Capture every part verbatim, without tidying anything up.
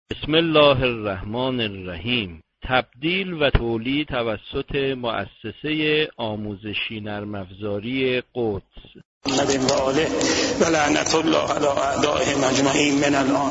بسم الله الرحمن الرحیم. تبدیل و تولید توسط مؤسسه آموزشی نرم افزاری قدس. محمد و آله و لعنت الله علی اعدائهم اجمعین من الان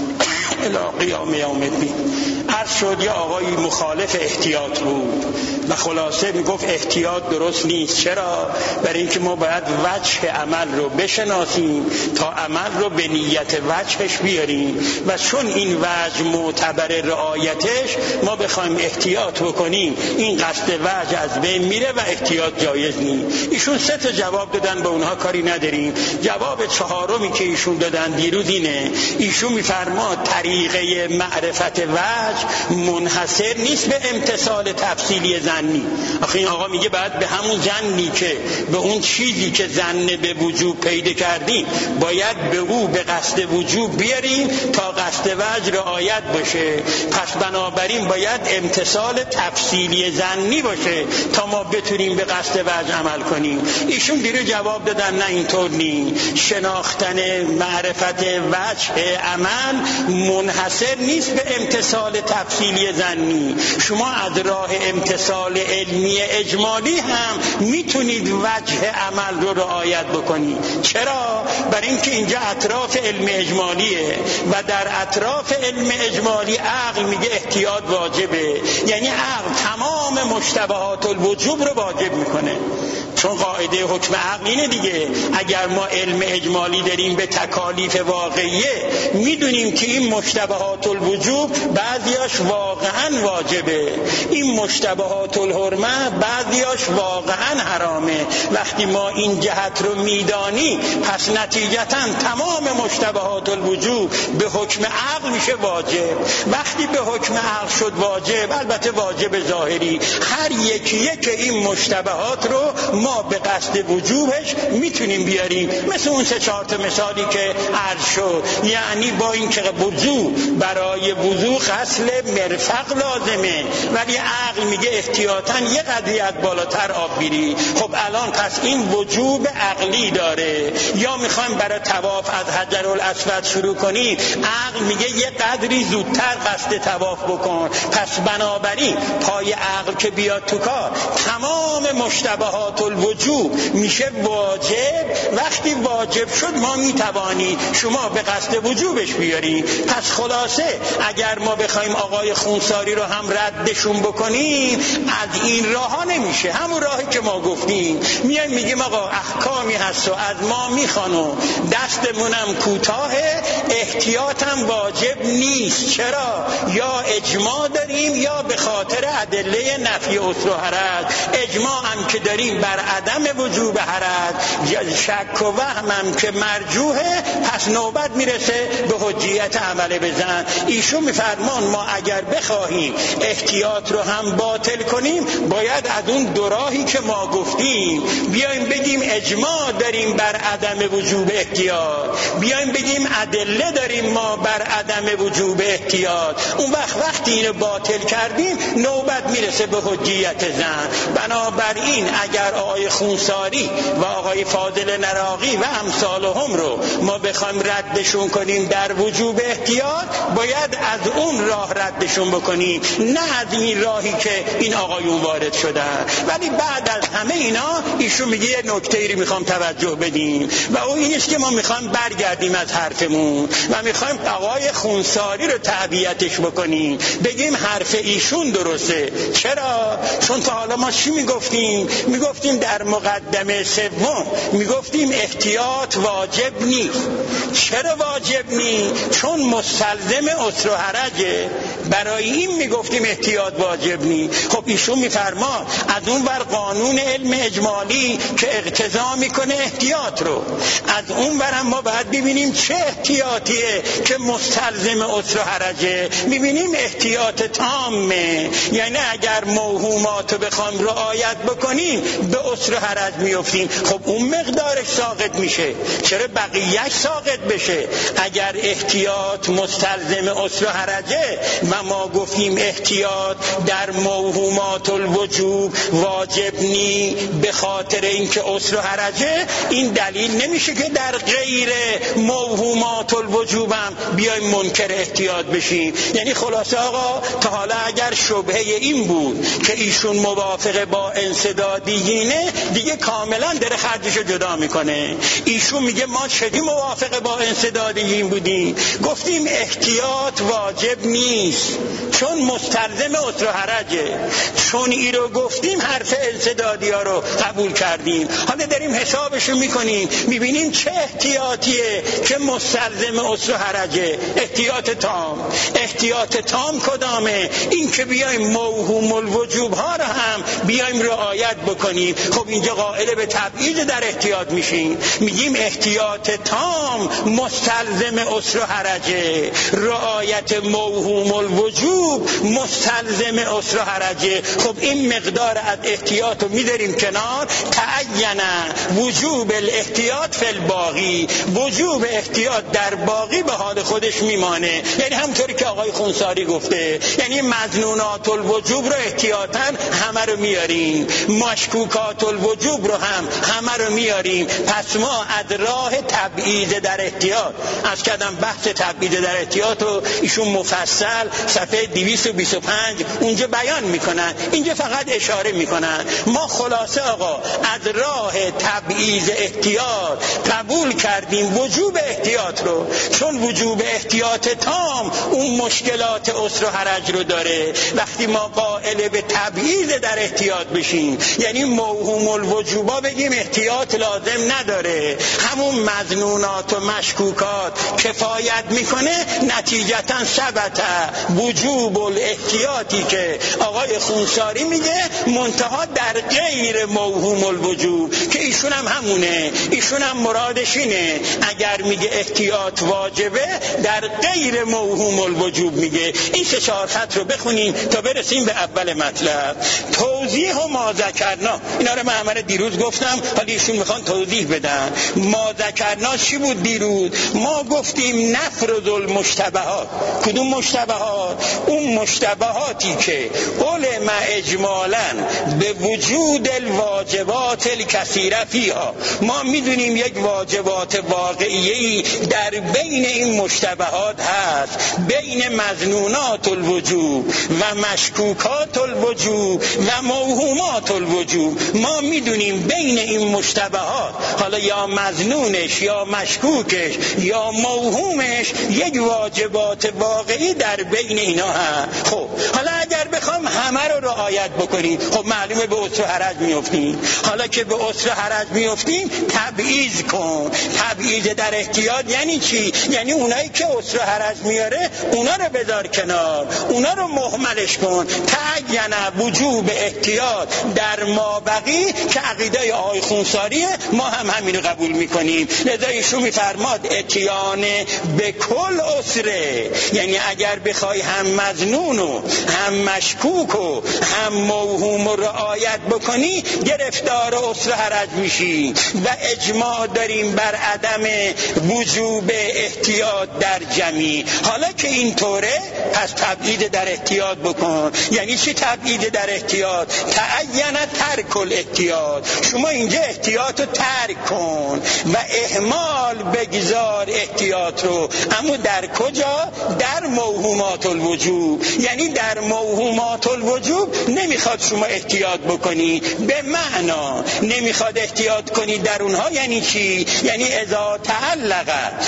الی قیام یوم الدین. عرض شد یه آقایی مخالف احتیاط بود و خلاصه میگفت احتیاط درست نیست. چرا؟ برای اینکه ما باید وجه عمل رو بشناسیم تا عمل رو به نیت وجهش بیاریم و چون این وجه معتبر رعایتش ما بخوایم احتیاط بکنیم این قصد وجه از بین میره و احتیاط جایز نیست. ایشون سه تا جواب دادن، به اونها کاری نداریم. جواب چهارمی که ایشون دادن دیروز اینه، ایشون میفرما طریقه معرفت وجه منحصر نیست به امتثال تفصیلی ظنی. آخه این آقا میگه بعد به همون ظنی که به اون چیزی که ظن به وجوب پیدا کردیم باید به او به قصد وجوب بیاریم تا قصد وجه رعایت باشه. پس بنابراین باید امتثال تفصیلی ظنی باشه تا ما بتونیم به قصد وجه عمل کنیم. ایشون دیروز جواب دادن نه اینطور نیست. شناختن معرفت وجه عمل منحصر نیست به امتثال تفصیلی ظنی. شما از راه امتثال علمی اجمالی هم میتونید وجه عمل رو رعایت بکنید. چرا؟ برای اینکه اینجا اطراف علم اجمالیه و در اطراف علم اجمالی عقل میگه احتیاط واجبه، یعنی عقل تمام مشتبهات الوجوب رو واجب میکنه. چون قاعده حکم عقل اینه دیگه، اگر ما علم اجمالی داریم به تکالیف واقعیه میدونیم که این مشتبهات الوجوب بعضیاش واقعا واجبه، این مشتبهات الحرمه بعضیاش واقعا حرامه. وقتی ما این جهت رو میدانی پس نتیجتا تمام مشتبهات الوجوب به حکم عقل میشه واجب. وقتی به حکم عقل شد واجب، البته واجب ظاهری، هر یکی یک این مشتبهات رو ما به قصد وجوبش میتونیم بیاریم. مثل اون سه چهار تا مثالی که عرض شد، یعنی با این که وضو برای وضو غسل مرفق لازمه ولی عقل میگه احتیاطاً یه قدریت بالاتر آب بیری. خب الان پس این وجوب عقلی داره. یا میخوایم برای طواف از حجر الاسود شروع کنیم، عقل میگه یه قدری زودتر قصد طواف بکن. پس بنابراین پای عقل که بیاد تو کار تمام مشتبهات الوجوب میشه واجب. وقتی واجب شد ما میتوانی شما به قصد وجوبش بیاری. پس خلاصه اگر ما بخوایم آقای خونساری رو هم ردشون بکنیم از این راه ها نمیشه، همون راهی که ما گفتیم. میایم میگیم آقا احکامی هست و از ما میخوانو دستمونم کوتاهه، احتیاطم واجب نیست. چرا؟ یا اجماع داریم یا به خاطر ادله نفی عسر و حرج. اجماع هم که داریم بر عدم وجوب حرج، شک و وهمم که مرجوحه، پس نوبت میرسه به حجیت عمل بزن. ایشون میفرمان ما اگر بخواهیم احتیاط رو هم باطل کنیم باید از اون دو راهی که ما گفتیم بیایم بگیم اجماع داریم بر عدم وجوب احتیاط، بیایم بگیم ادله داریم ما بر عدم وجوب احتیاط. اون وقت وقتی اینو باطل کردیم نوبت میرسه به حجیت زن. بنابراین اگر آقای خونساری و آقای فاضل نراقی و امثالهم رو ما بخوایم ردشون کنیم در وجوب احتیاط باید از اون راه ردشون بکنیم، نه از این راهی که این آقایون وارد شدن. ولی بعد از همه اینا ایشون میگه یه نکته‌ای رو میخوام توجه بدیم و اون اینست که ما میخوایم برگردیم از حرفمون و میخوایم آقای خونساری رو تبعیتش بکنیم، بگیم حرف ایشون درسته. چرا؟ چون تا حالا ما چی میگفتیم؟ میگفتیم در مقدمه سوم میگفتیم احتیاط واجب نیست. چرا واجب نیست؟ چون مستلزم عسر و حرجه. برای این میگفتیم احتیاط واجب نیست. خب ایشون میفرما از اون ور قانون علم اجمالی که اقتضا میکنه احتیاط رو، از اون ور هم ما باید ببینیم چه احتیاطیه که مستلزم عسر و حرجه. میبینیم احتیاط تامه، یعنی اگر موهومات رو بخوام رعایت بکنیم به عسر و حرج میفتیم. خب اون مقدارش ساقط میشه، چرا بقیهش ساقط بشه؟ اگر احتیاط مستلزم عسر و حرجه و ما گفتیم احتیاط در موهومات الوجوب واجب نی به خاطر اینکه عسر و حرجه، این دلیل نمیشه که در غیر موهومات الوجوب هم بیایم منکر احتیاط بشیم. یعنی خلاصه آقا تا حالا اگر شبهه این بود که ایشون موافق با انسدادیینه، دیگه کاملا داره خرجشو جدا میکنه. ایشون میگه ما چدی موافق با انسدادیین بودیم؟ گفتیم احتیاط واجب نیست چون مستلزم عسر و حرجه. چون این رو گفتیم حرف انسدادی ها رو قبول کردیم. حالا داریم حسابشو میکنیم، میبینیم چه احتیاطیه که مستلزم عسر و حرجه. احتیاط تام. احتیاط تام کدامه؟ این که بیایم موهوم الوجوب ها رو هم بیایم رعایت بکنیم. خب اینجا قائل به تبعیض در احتیاط میشیم. میگیم احتیاط تام مستلزم عسر و حرجه، رعایت موهوم الوجوب مستلزم عسر و حرجه. خب این مقدار از احتیاط رو میذاریم کنار. تعین وجوب الاحتیاط فی الباقی، وجوب احتیاط در باقی به حال خودش میمانه. یعنی همونطوری که آقای خونساری گفته، یعنی مظنونات الوجوب رو احتیاطاً همه رو میاریم، مشکوکات الوجوب رو هم همه رو میاریم. پس ما از راه تبعیض در احتیاط، از کردم بحث تبعیض در احتیاط رو ایشون مفصل صفحه دویست و بیست و پنج اونجا بیان میکنن، اینجا فقط اشاره میکنن. ما خلاصه آقا از راه تبعیض احتیاط قبول کردیم وجوب احتیاط رو، چون وجوب احتیاط تام اون مشکلات عسر و حرج رو داره. وقتی ما قائل به تبعیض در احتیاط بشیم، یعنی موهوم الوجوبا بگیم احتیاط لازم نداره، همون مظنونات و مشکوکات کفایت میکنه، نتیجتا ثبت وجوب الاحتیاطی که آقای خونساری میگه منتها در غیر موهوم الوجوب، که ایشون هم همونه، ایشون هم مرادش اینه. اگر میگه احتیاط واجبه در غیر موهوم الوجوب میگه. این سه چهار خط رو بخونیم تا برسیم به اول مطلب. توضیح و ما ذکرنا، اینا رو من همه دیروز گفتم، حالا ایشون میخوان توضیح بدن. ما ذکرنا چی بود دیروز؟ ما گفتیم نفرض المشتبهات. کدوم مشتبهات؟ اون مشتبهاتی که علم اجمالاً به وجود الواجبات الکثیره فیها، ما میدونیم یک واجبات واقعیه‌ای در بین این مشتبهات هست، بین مظنونات الوجوب و مشکوکات الوجوب و موهومات الوجوب. ما میدونیم بین این مشتبهات، حالا یا مظنونش یا مشکوکش یا موهومش، یک واجبات واقعی در بین اینا هست. خب حالا اگر بخوام همه رو رعایت بکنیم، خب معلومه به عسر و حرج میافتیم. حالا که به عسر و حرج میافتیم، تبعیض کن. تبعیض در احتیاط یعنی چی؟ یعنی اونایی که عسر و حرج میاره اونا رو بذار کنار، اونا رو مهملش کن. تعین وجوب احتیاط در مابقی که عقیده آقای خونساریه، ما هم همین رو قبول میکنیم. لذا ایشون میفرماد اتیان به کل عسره، یعنی اگر بخوای هم مظنون و هم مشکوک و هم موهوم و رعایت بکنی، گرفتار عسر و حرج میشی. و اجماع داریم بر عدم وجوب احتیاط در جمعی. حالا که اینطوره، پس تبعید در احتیاط بکن. یعنی چی تبعید در احتیاط؟ تعین ترک الاحتیاط. شما اینجا احتیاط رو ترک کن و اهمال بگذار احتیاط رو. اما در کجا؟ در موهومات الوجوب. یعنی در موهومات الوجوب نمیخواد شما احتیاط بکنی، به معنا نمیخواد احتیاط کنی در اونها. یعنی چی؟ یعنی اذا تعلق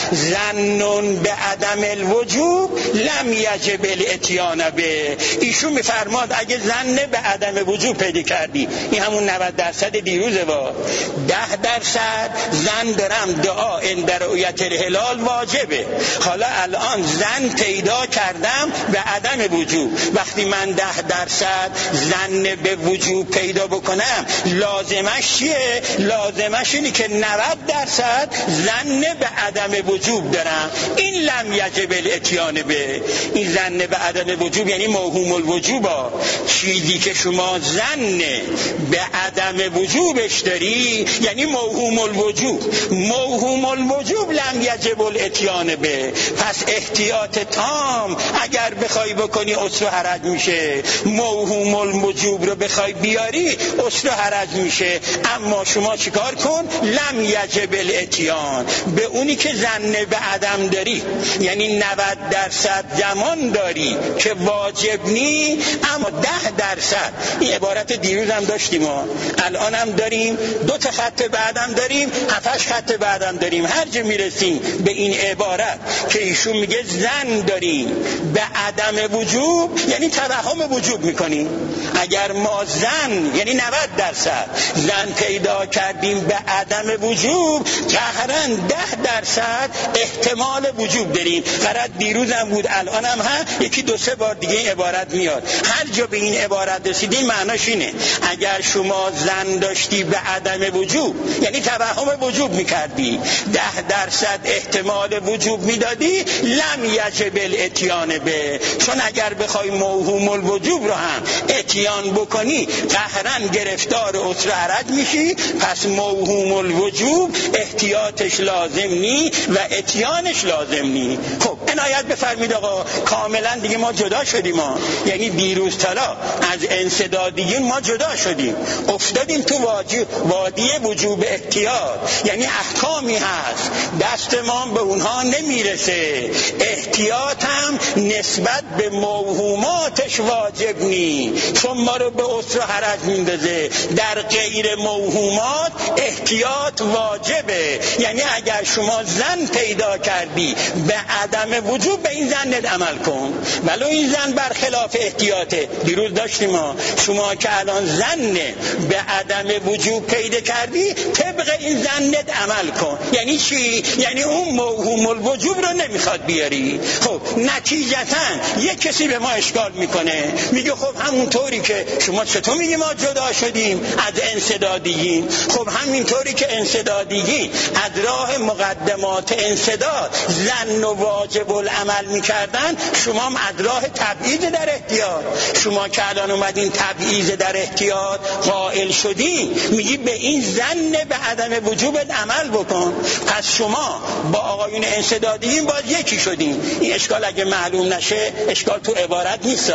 ظن به عدم الوجوب لم یجب الاتیان به. ایشون میفرماد اگه ظن به عدم وجوب پیدا کردی، این همون نود درصد دیروزه، با ده درصد ظن دارم دعا عند رؤیت الهلال واجبه. حالا الان ظن پیدا کردم به عدم وجوب. وقتی من ده درصد ظن به وجوب پیدا بکنم، لازمش چیه؟ لازمش اینه که نود درصد ظن به عدم وجوب دارم. این لم یجب الاتیان به. این ظن به عدم وجوب یعنی موهوم الوجوب ها. چیزی که شما ظن به عدم وجوبش داری یعنی موهوم الوجوب. موهوم الوجوب لم یجب الاتیان به. پس احتیاط تام اگر بخوای بکنی عسر و حرج میشه، موهوم الوجوب رو بخوای بیاری عسر و حرج میشه. اما شما چیکار کن؟ لم یجب الاتیان، به اونی که ظن به عدم داری، یعنی نود درصد گمان داری که واجب نی اما ده درصد. این عبارت دیروز هم داشتیم ما، الان هم داریم، دو تا خط بعدم داریم، هفتش خط بعدم داریم. هر جا میرسیم به این عبارت که ایشون میگه ظن داریم به عدم وجوب، یعنی توهم وجوب میکنیم. اگر ما ظن یعنی نود درصد ظن پیدا کردیم به عدم وجوب، قهرن ده درصد احتمال وجوب داریم. قرار دیروز هم بود، الان هم هست، یکی دو سه بار دیگه این عبارت میاد. هر جا به این عبارت رسیدیم معناش اینه اگر شما ظن داشتی به عدم وجوب یعنی توهم وجوب میکردی، ده درصد احتمال وجوب میدادی، لم یجب الاتیان به، چون اگر بخوای موهوم الوجوب رو هم اتیان بکنی قهرن گرفتار عسر حرج میشی. پس موهوم الوجوب احتیاطش لازم نی و اتیانش لازم نی. خب عنایت بفرمید آقا، کاملا دیگه ما جدا شدیم ما. یعنی دیروز تلا از انسدادیین ما جدا شدیم، افتادیم تو وادی وجوب احتیاط. یعنی احکامی هست دست ما به اونها نمیرسه، احتیاط هم نسبت به موهوماتش واجب نی، چون ما رو به عسر و حرج میندازه. در غیر موهومات احتیاط واجبه. یعنی اگر شما ظن پیدا کردی به عدم وجوب، به این ظنت عمل کن، ولو این ظن برخلاف احتیاطه. دیروز داشتیم ما، شما که الان ظن به عدم وجوب پیدا کردی، طبق این ظنت عمل کن. یعنی چی؟ یعنی اون موهوم الوجوب رو نمیخواد بیاری. خب نتیجتا یک کسی به ما اشکال میکنه، میگه خب همونطوری که شما چطور میگی ما جدا شدیم از انسدادیین؟ خب همینطوری که انسدادیین از راه مقدمات انسداد ظن و واجب العمل میکردن، شما هم از راه تبعیض در احتیاط. شما که الان اومدین تبعیض در احتیاط قائل شدین، میگی به این ظن به عدم وجوب عمل بکن. پس شما با آقایون انسدادیین باز یکی شدین. این اشکال اگه معلوم نشه، اشکال تو عبارت نیست،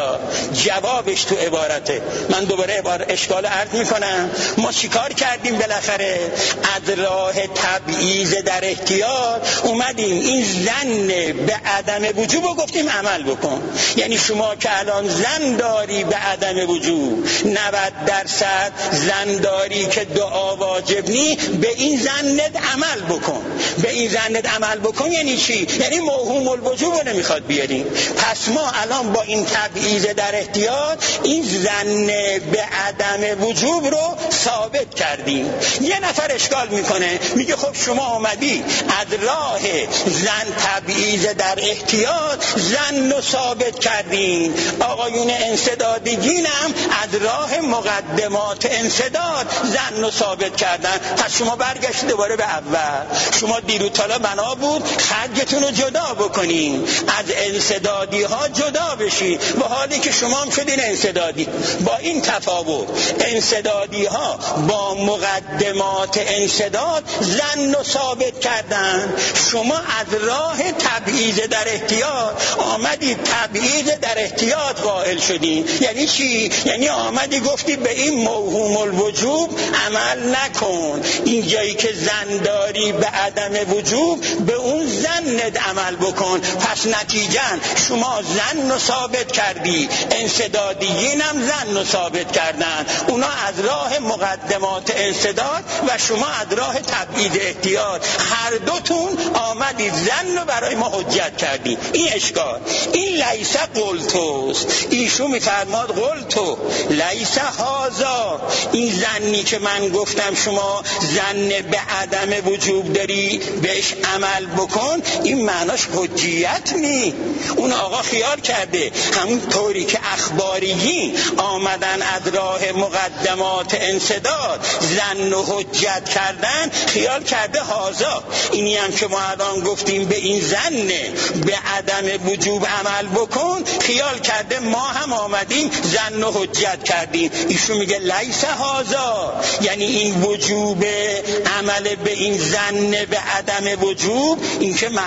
جوابش تو عبارته. من دوباره عبارت اشکال عرض میکنم. ما چیکار کردیم بالاخره؟ از راه تبعیض در احتیاط اومدیم این ظن به عدم وجوب رو گفتیم عمل بکن. یعنی شما که الان ظن داری به عدم وجوب، نود درصد ظن داری که دعا واجب نی، به این ظنت عمل بکن. به این ظنت عمل بکن یعنی چی؟ یعنی موهوم الوجوب رو نمیخواد بیاریم. پس ما الان با این تبعیض در احتیاط این ظن به عدم وجوب رو ثابت کردیم. یه نفر اشکال میکنه، میگه خب شما آمدی از راه ظن تبعیض در احتیاط ظن رو ثابت کردین، آقایون انسدادیین هم از راه مقدمات انسداد ظن رو ثابت کردن. پس شما برگشت دوباره به اول. شما دیروز تالا بنا بود خرجتون رو جدا بکنین، از انسدادی ها جدا بشین، با حالی که شما هم شدین انسدادی. با این تفاوت انسدادی ها با مقدمات انسداد ظن رو ثابت کردن، شما از راه تبعیض در احتیاط آمدی تبعیض در احتیاط قائل شدین. یعنی چی؟ یعنی آمدی گفتی به این موهوم الوجوب عمل نکن، این جایی که ظن داری به عدم وجوب به اون ظنت عمل بکن. پس نتیجاً شما ظن رو ثابت کردی، انسدادیین هم ظن رو ثابت کردن، اونا از راه مقدمات انسداد و شما از راه تبعیض احتیاط، هر دوتون آمدید ظن رو برای ما حجت کردی. این اشکال. این لیس قلتوست، ایشون میفرماد قلتو لیس هازا، این ظنی که من گفتم شما ظن به عدم وجوب داری بهش عمل بکن، این معناش حجیت نی. اون آقا خیال کرده همون طوری که اخباریین آمدن از راه مقدمات انسداد ظن و حجت کردن، خیال کرده هازا، اینی هم که ما الان گفتیم به این ظن به عدم وجوب عمل بکن، خیال کرده ما هم آمدیم ظن و حجت کردیم. ایشون میگه لیس هازا، یعنی این وجوب عمل به این ظن به عدم وجوب این که معناش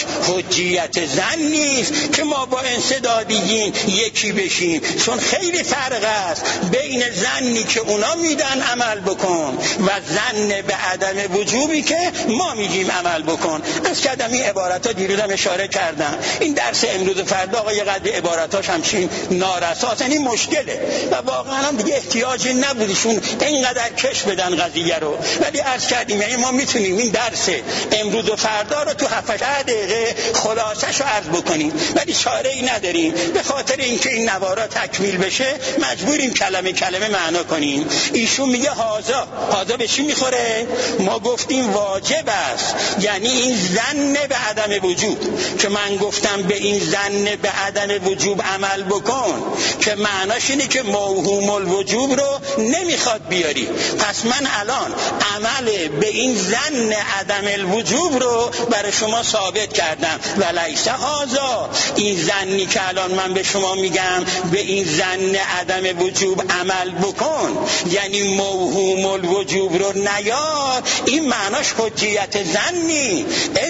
حجیت زن نیست که ما با انسدادیین یکی بشیم، چون خیلی فرق است بین زنی که اونا میدن عمل بکن و زن به عدم وجوبی که ما میگیم عمل بکن. از کردم این عبارت ها دیروزم اشاره کردم. این درس امروز و فردا آقا یه قدر عبارتاش همچین نارساس، این مشکله و واقعا هم دیگه احتیاجی نبودشون اینقدر کش بدن قضیه رو. ولی عرض کردیم یعنی ما میتونیم این درس امروز و فردا رو تو هفت دقیقه خلاصش رو عرض بکنیم، ولی چاره ای نداریم. به خاطر اینکه این نوارا تکمیل بشه مجبوریم کلمه کلمه معنا کنیم. ایشون میگه هازا هازا به چی میخوره؟ ما گفتیم واجب است، یعنی این زن به عدم وجود که من گفتم به این زن به عدم وجوب عمل بکن که معناش اینه که موهوم الوجوب رو نمیخواد بیاری. پس من الان عمل به این زن عدم الوجوب رو برای شما ثابت کردم. ولیس هازا، این زنی که الان من به شما میگم به این زن عدم وجوب عمل بکن یعنی موهوم الوجوب رو نیار، این معناش حجیت زنی.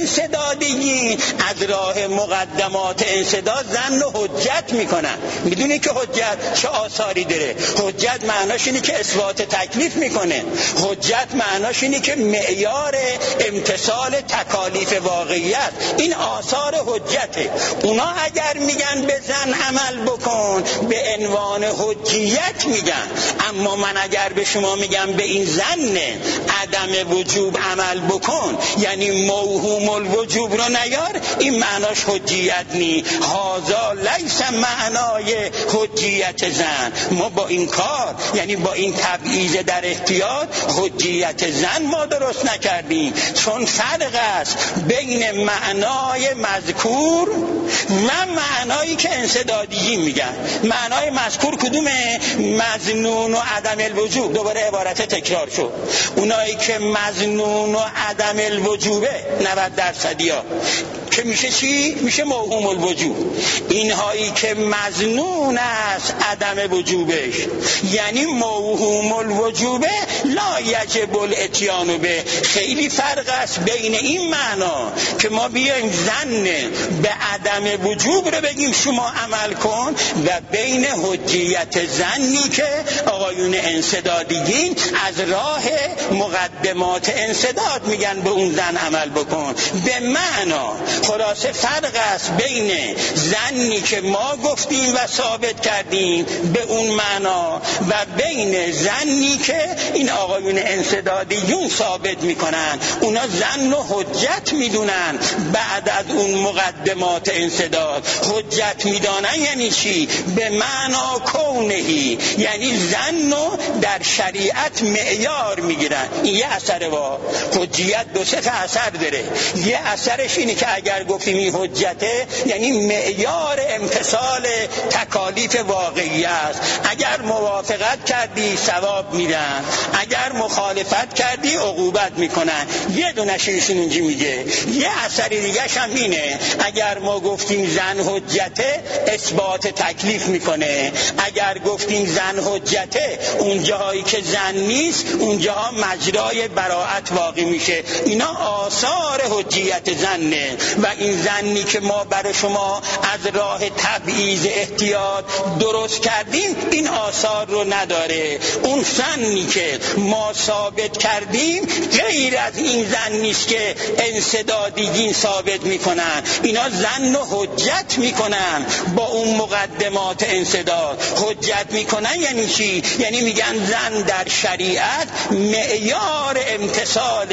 انسدادیین از راه مقدمات انسداد زن رو حجت میکنن. میدونی که حجت چه آثاری داره؟ حجت معناش اینه که اثبات تکلیف میکنه. حجت معناش اینه که معیار امتثال تکالیف واقعیت. این آثار حجته. اونا اگر میگن به زن عمل بکن به عنوان حجیت میگن، اما من اگر به شما میگم به این زن عدم وجوب عمل بکن یعنی موهوم الوجوب رو نیار، این معناش حجیت نی. هازا لیس معنای حجیت زن. ما با این کار یعنی با این تبعیض در احتیاط حجیت زن ما درست نکردیم، چون فرق است بین معنای مذکور و معنایی که انسدادیین میگن. معنای مذکور کدومه؟ مظنون و عدم الوجوب. دوباره عبارت تکرار شد. اونایی که مظنون و عدم الوجوبه نود درصدی ها که میشه چی؟ میشه موهوم الوجوب. اینهایی که مظنون است عدم وجوبش یعنی موهوم الوجوبه لا یجب الاتیان به. خیلی فرق است بین این معنا که ما بیایم زن به عدم وجوب رو بگیم شما عمل کن و بین حجیت زنی که آقایون انسدادیین از راه مقدمات انسداد میگن به اون زن عمل بکن. به معنا خلاصه فرق است بین زنی که ما گفتیم و ثابت کردیم به اون معنا و بین زنی که این آقایون انسدادیون ثابت میکنن. اونا زن و حجت میدونن بعد از اون مقدمات انسداد. حجت میدانن یعنی چی؟ به معنا کونهی، یعنی زن رو در شریعت معیار میگیرن. این یه اثر وا. حجیت دو سه تا اثر داره. یه اثرش اینه که اگر گفتیم این حجته یعنی معیار امتثال تکالیف واقعی است. اگر موافقت کردی ثواب میدن، اگر مخالفت کردی عقوبت میکنن. یه دونش ایشون اینجی میگه. یه اثر دیگه هم اینه اگر ما گفتیم زن حجته اثبات تکلیف میکنه. اگر گفتیم زن حجته اون جاهایی که زن نیست اونجاها مجرای براءت واقع میشه. اینا آثار حجیت زنه و این زنی که ما برای شما از راه تبعیض احتیاط درست کردیم این آثار رو نداره. اون زنی که ما ثابت کردیم غیر از این زن نیست که انسدادیین ثابت میکنن. اینا زن و حجت میکنن با اون مقدمات انسداد. حجت میکنن یعنی چی؟ یعنی میگن زن در شریعت معیار امتثال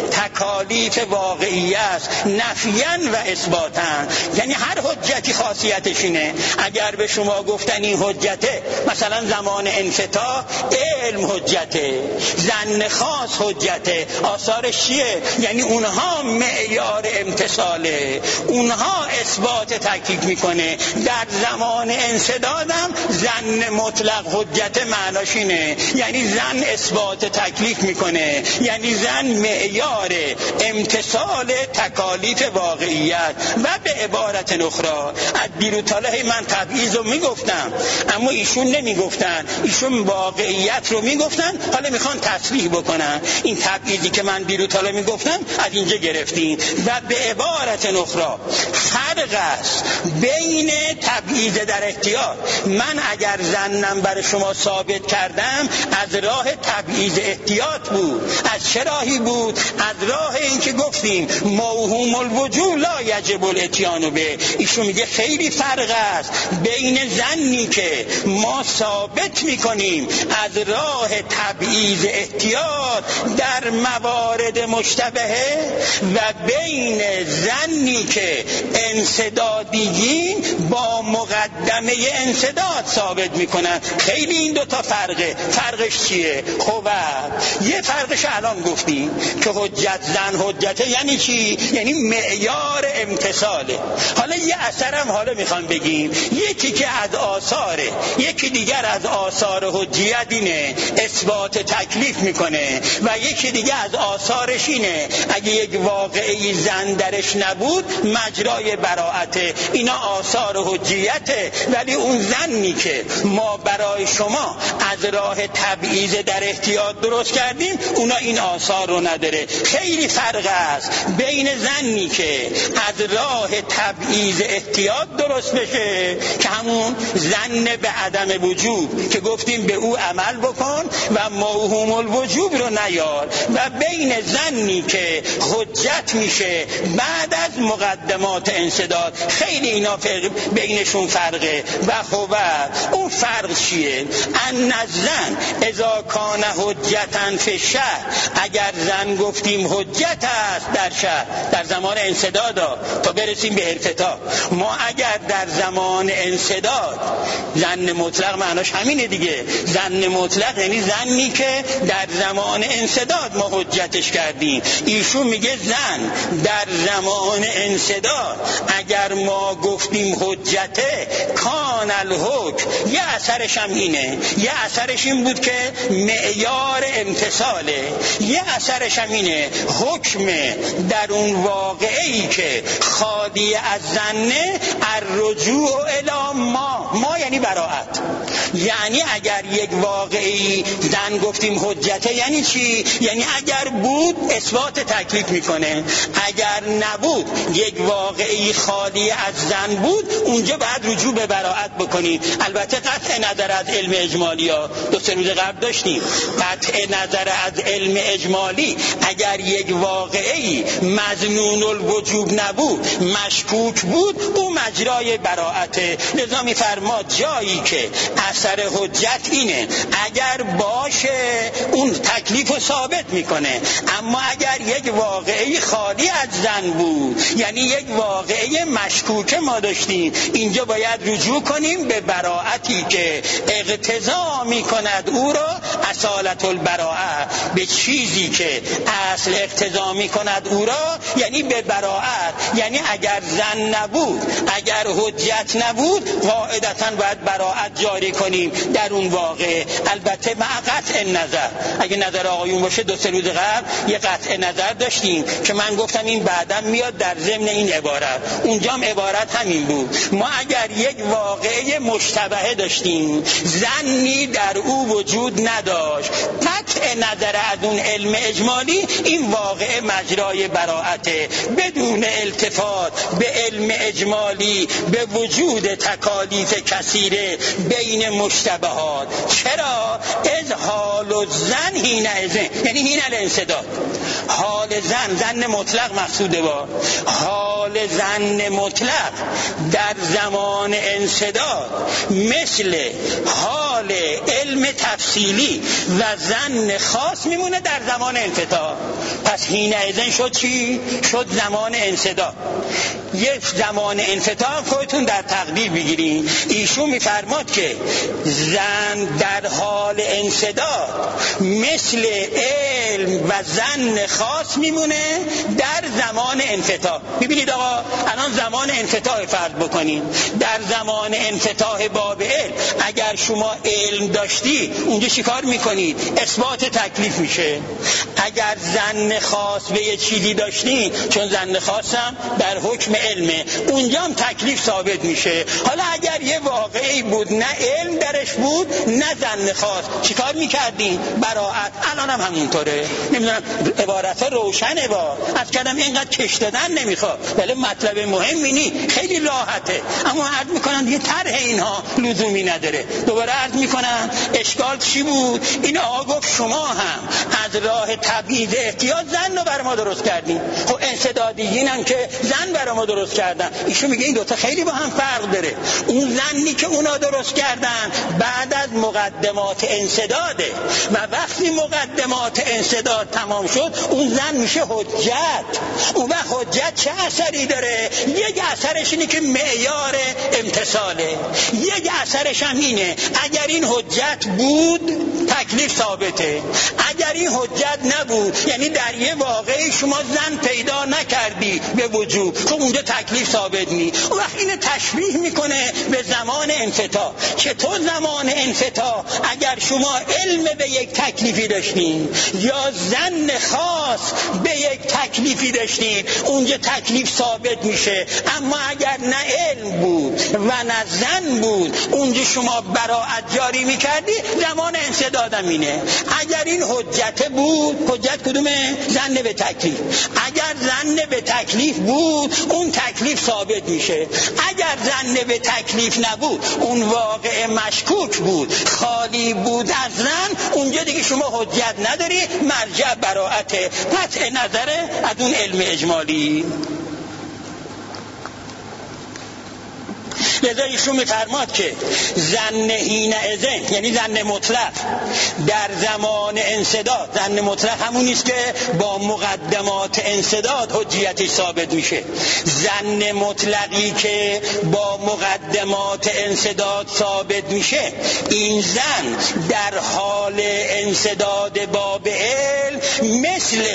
تکالیف واقعی است نفیاً و اثباتاً. یعنی هر حجتی خاصیتش اینه. اگر به شما گفتن این حجته مثلا زمان انفتاح علم حجته، زن خاص حجته، آثارش چیه؟ یعنی اونها معیار امتثاله، اونها اثبات تکلیف میکنه. در زمان انسدادم زن مطلق حجت معناش اینه یعنی زن اثبات تکلیف میکنه، یعنی زن معیار امتثال تکالیف واقعیت. و به عبارت اخرى از دیروتاله من تبعیض رو میگفتم اما ایشون نمیگفتن، ایشون واقعیت رو میگفتن. حالا میخوان تصریح بکنن این تبعیضی که من دیروز حالا میگفتم از اینجا گرفتیم. و به عبارت اخرى فرق است بین تبعیض در احتیاط. من اگر زنم برای شما ثابت کردم از راه تبعیض احتیاط بود. از چه راهی بود؟ از راه این که گفتیم موهوم الوجوه لا یجب الاتیان به. ایشون میگه خیلی فرق است بین زنی که ما ثابت میکنیم از راه تبعیض احتیاط در موارد مشتبهه و بین زنی که انسدادیین با مقدمه انسداد ثابت میکنن. خیلی این دوتا فرقه. فرقش چیه؟ خب یه فرقش الان گفتیم که حجت زن حجته یعنی چی؟ یعنی معیار امتثاله. حالا یه اثرم حالا میخوام بگیم، یکی که از آثاره، یکی دیگر از آثار حجیت اینه اثبات تکلیف میکنه و یکی دیگه از آثارش اینه اگه یک واقعی زن درش نبود مجرای براءته. اینا آثار حجیته. ولی اون زنی که ما برای شما از راه تبعیض در احتیاط درست کردیم اونا این آثار رو نداره. خیلی فرق است بین زنی که از راه تبعیض احتیاط درست بشه که همون زن به عدم وجوب که گفتیم به او عمل بکن و موهوم الوجوب رو نیار، و بین زنی که حجت میشه بعد از مقدمات انسداد. خیلی اینا فرق بینشون فرقه. و خب اون فرق چیه؟ ان الزن اذا کان حجتن فی الشهر، اگر زن گفتیم حجت است در شهر در زمان انسداد تا برسیم به ارتفاع. ما اگر در زمان انسداد، زن مطلق معناش همینه دیگه، زن مطلق یعنی زنی که در زمان انسداد ما حجتش کردیم. ایشون میگه زن در زمان انسداد اگر ما گفتیم حجته کان الحکم، یه اثرش هم اینه، یه اثرش این بود که معیار امتثاله، یه اثرش هم اینه حکم در اون واقعی که خالی از زنه الرجوع الی ما. ما یعنی براءت. یعنی اگر یک واقعی زن گفتیم حجته یعنی چی؟ یعنی اگر بود اثبات تکلیف میکنه، اگر نبود یک واقعی خالی از زن بود اونجا باید رجوع به براءت بکنیم. البته قطع نظر از علم اجمالی ها دو سه روز قبل داشتیم، قطع نظر از علم اجمالی اگر یک واقعی مظنون الوجوب نبود مشکوک بود او مجرای براءته. لذا میفرماد جایی که اثر حجت اینه اگر باشه اون تکلیف رو ثابت میکنه، اما اگر یک واقعی خالی از زن بود یعنی یک واقعی مشکوک ما داشتیم اینجا باید رجوع کنیم به براءتی که اقتضا میکند او را اصالت البراءه، به چیزی که اصل اقتضا میکند او را یعنی به براءت. یعنی اگر زن نبود، اگر حجت نبود قاعدتاً باید براءت جاری کنیم در اون واقع. البته مع قطع نظر، اگه نظر آقایون باشه دو سه روز قبل یه قطع نظر داشتیم که من گفتم این بعداً میاد در ضمن این عبارت، اونجا هم عبارت همین بود. ما اگر یک واقعه مشتبهه داشتیم زنی در او وجود نداشت، قطع نظر از اون علم اجمالی این واقعه مجرای براءته بدون التفات به علم اجمالی به وجود تکالیف کثیره بین مشتبهات. چرا؟ از حال الزن حینئذ، یعنی حین الانسداد، حال زن، زن مطلق مقصوده با حال زن مطلق در زمان انسداد مثل حال علم تفصیلی و زن خاص میمونه در زمان انفتاح. پس حینئذ شد چی؟ شد زمان انسداد. یک زمان انفتاح خودتون در تقدیر بگیرین. ایشون میفرماد که زن در حال انسداد مثل علم و زن خاص میمونه در زمان انفتاح. ببینید آقا الان زمان انفتاح فرض بکنین، در زمان انفتاح باب علم اگر شما علم داشتی اونجا چیکار میکنید؟ اثبات تکلیف میشه. اگر زن خاص به یه چیزی داشتی، چون زن خاص هم در حکم علمه، اونجا هم تکلیف ثابت میشه. حالا اگر یه واقعی بود نه علم علم درش بود نه زن خاص، چیکار میکردیم؟ براعت. الان هم همونطوره. نمیدونم عبارت روشنه، با از کردم اینقدر کش دادن نمیخواد، ولی مطلب مهمی نی، خیلی راحته. اما عرض میکنن دیگه طرح اینها لزومی نداره. دوباره عرض میکنن اشکال چی بود؟ این آقا گفت شما هم از راه تبعیض احتیاط زن رو بر ما درست کردین. خب انسدادیین هم که زن بر ما درست کردن. ایشون میگه این دوتا خیلی با هم فرق داره. اون زنی که اونا درست کردن بعد از مقدمات انسداده و وقتی مقدمات انسداد تمام شد اون زن میشه حجت. اون وقت حجت چه اثری داره؟ یک اثرش اینه که معیار امتثاله، یک اثرش هم اینه اگر این حجت بود تکلیف ثابته، اگر این حجت نبود یعنی در یه واقعی شما زن پیدا نکردی به وجود، خب اونجا تکلیف ثابت نی. اون وقت اینو تشبیه میکنه به زمان انفتاح. چطور زمان انفتاح اگر شما علم به یک تکلیفی داشتین یا زن خاص به یک تکلیفی داشتین اونجا تکلیف ثابت میشه، اما اگر نه علم بود و نه زن بود اونجا شما براعت جاری میکردی، زمان انسدادم اینه. اگر این حجت بود، حجت کدومه؟ زن به تکلیف. اگر زن به تکلیف بود اون تکلیف ثابت میشه. اگر زن به تکلیف نبود اون واقع مشکوک بود، خالی بود از زن، اونجا دیگه شما حجت نداری، مرجع براعته، قطع نظره از اون علم اجمالی. لذا ایشون میفرماد که زن حین اذن یعنی زن مطلق در زمان انسداد، زن مطلق همون نیست که با مقدمات انسداد حجیتش ثابت میشه. زن مطلقی که با مقدمات انسداد ثابت میشه، این زن در حال انسداد باب علم مثل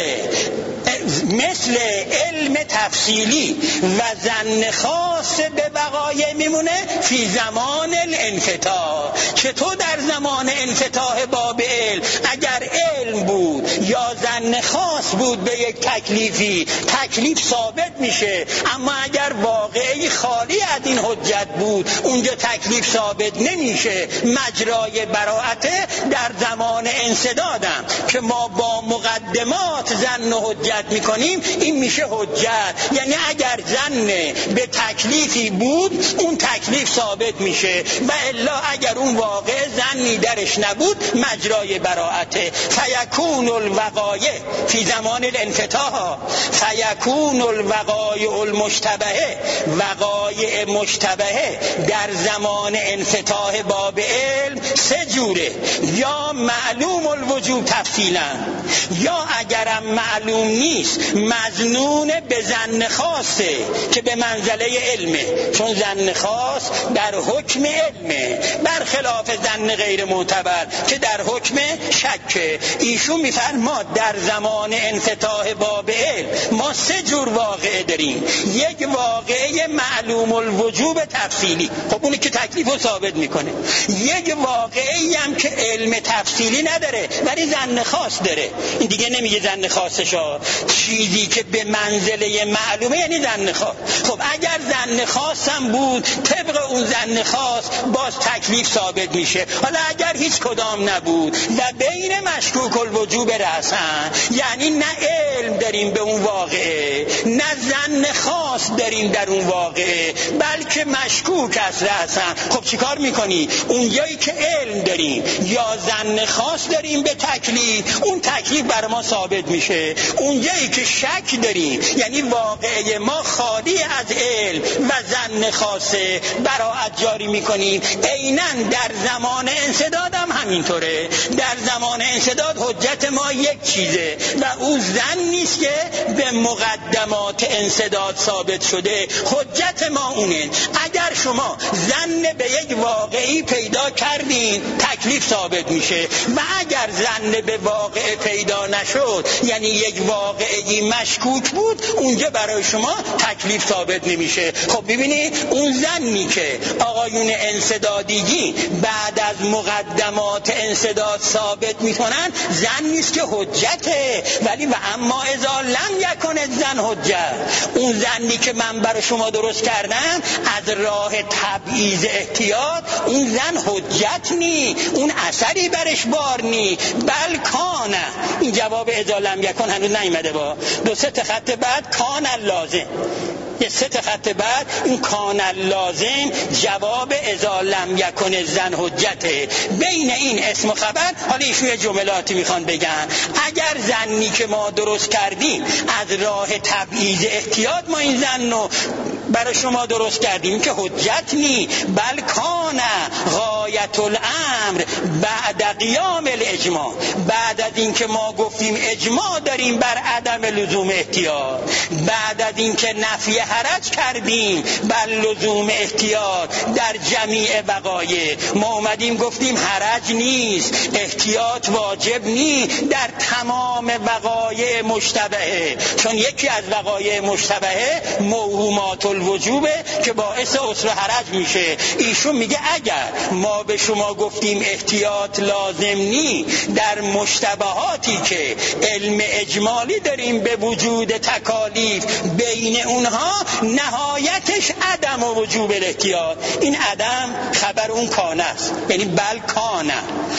مثل علم تفصیلی و زن خاص به بقای میمونه فی زمان الانفتاح. چطور در زمان انفتاح باب علم اگر علم بود یا زن خاص بود به یک تکلیفی تکلیف ثابت میشه، اما اگر واقعی خالی از این حجت بود اونجا تکلیف ثابت نمیشه، مجرای براعته در زمان انسدادم که ما با مقدمات زن و حجت میکنیم این میشه حجت. یعنی اگر زن به تکلیفی بود اون تکلیف ثابت میشه و الا اگر اون واقع زنی درش نبود مجرای براعته. فیکون الوقایع فی زمان الانفتاح فیکون الوقایع المشتبهه، وقایع مشتبهه در زمان انفتاح باب علم سه جوره: یا معلوم الوجوب تفصیلا، یا اگرم معلوم نیست مظنون به زن خاصه که به منزله علمه، چون زن خاص در حکم علمه برخلاف زن غیر معتبر که در حکم شکه. ایشون میفرماد در زمان انفتاح باب علم ما سه جور واقعه داریم. یک واقعه معلوم الوجوب تفصیلی، خب اونی که تکلیف رو ثابت میکنه. یک واقعی هم که علم تفصیلی نداره ولی زن خاص داره. این دیگه نمیگه زن خاصشا، چیزی که به منزله معلومه یعنی زن خاص. خب اگر زن خاص هم بود طبق اون زن خاص باز تکلیف ثابت میشه. حالا اگر هیچ کدام نبود و بین مشکوک الوجوب رسن، یعنی نه علم داریم به اون واقعه نه زن خاص داریم در اون واقعه بلکه مشکوک است رسن، خب چیکار میکنی؟ اون جایی که علم داریم یا زن خاص داریم به تکلیف، اون تکلیف بر ما ثابت میشه. اون جایی که شک داریم یعنی واقعه ما خالی از علم و زن خاصه براعت جاری میکنیم. عیناً در زمان انسداد هم همینطوره. در زمان انسداد حجت ما یک چیزه و او زن نیست که به مقدمات انسداد ثابت شده، حجت ما اونه. اگر شما زن به یک واقعی پیدا کردین تکلیف ثابت میشه و اگر زن به واقع پیدا نشد یعنی یک واقعی مشکوک بود اونجا برای شما تکلیف ثابت نمیشه. خب ببینید اون زنی که آقایون انسدادیگی بعد از مقدمات انسداد ثابت میکنن زن نیست که حجته، ولی و اما اذا لم یکن الظن حجه، اون ظنی که من برای شما درست کردم از راه تبعیض احتیاط، اون ظن حجت نی، اون اثری برش بار نی، بل کان. این جواب اذا لم یکن هنوز نیامده، با دو سه خط بعد کان لازم، یه سه خط بعد این کان لازم جواب اذا لم یکن الظن حجته. بین این اسم و خبر حالا ایشون جملاتی میخوان بگن. اگر ظنی که ما درست کردیم از راه تبعیض احتیاط ما این ظن رو برای شما درست کردیم که حجت نی، بل کان غایت الامر بعد قیام الاجماع، بعد از این که ما گفتیم اجماع داریم بر عدم لزوم احتیاط، بعد از این که نفی حرج کردیم بر لزوم احتیاط در جمیع وقایع، ما اومدیم گفتیم حرج نیست، احتیاط واجب نی در تمام وقایع مشتبهه، چون یکی از وقایع مشتبهه موهومات الوجوبه که باعث عسر و حرج میشه. ایشون میگه اگر ما به شما گفتیم احتیاط لازم نی در مشتبهاتی که علم اجمالی داریم به وجود تکالیف، بین اونها نهایتش عدم و وجوب الاحتیاط، این عدم خبر اون کانه است، یعنی بل کانه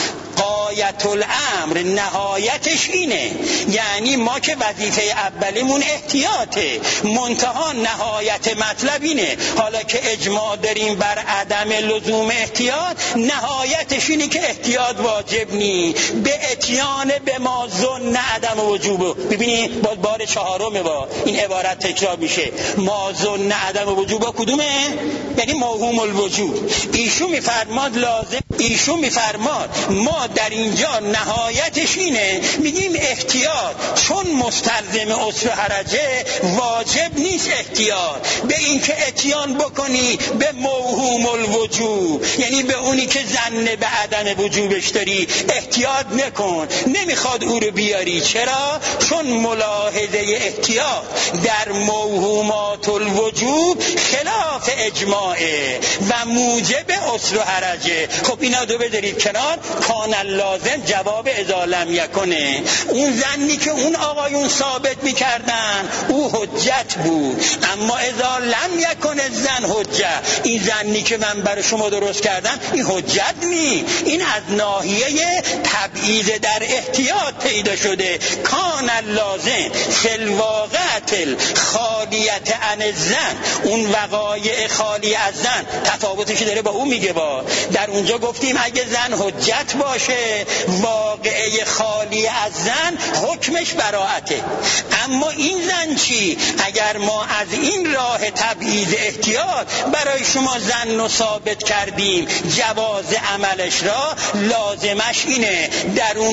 غایت الامر نهایتش اینه، یعنی ما که وظیفه اولیمون احتیاطه، منتها نهایت مطلب اینه. حالا که اجماع داریم بر عدم لزوم احتیاط، نهایتش اینه که احتیاط واجب نی به اتیان به ما ظن عدم وجوب. ببینید باز بار چهارمه با این عبارت تکرار میشه، ما ظن عدم وجوب کدومه؟ یعنی موهوم الوجوب. ایشون میفرماد لازم، ایشون میفرماد ما در اینجا نهایتش اینه، میگیم احتیاط چون مستلزم عسر و حرجه واجب نیست احتیاط به این که اتیان بکنی به موهوم الوجوب، یعنی به اونی که ظن به عدم وجوبش داری احتیاط نکن، نمیخواد او رو بیاری. چرا؟ چون ملاحظه احتیاط در موهومات الوجوب خلاف اجماعه و موجب عسر و حرجه. خب اینا دو بذارید کنار، کان لازم جواب اذا لم یکنه. اون ظنی که اون آقایون ثابت میکردن او حجت بود، اما اذا لم یکن الظن حجه، این ظنی که من برای شما درست کردم این حجت نی، این از ناحیه تبعیض در احتیاط پیدا شده. کان لازم فی الواقعة الخالیة عن الظن، اون وقایع خالی از ظن تفاوتش داره با اون میگه. با در اونجا گفتیم اگه ظن حجت باشه واقعه خالی از ظن حکمش براءته، اما این ظن چی؟ اگر ما از این راه تبعیض احتیاط برای شما ظن رو ثابت کردیم جواز عملش را، لازمش اینه در اون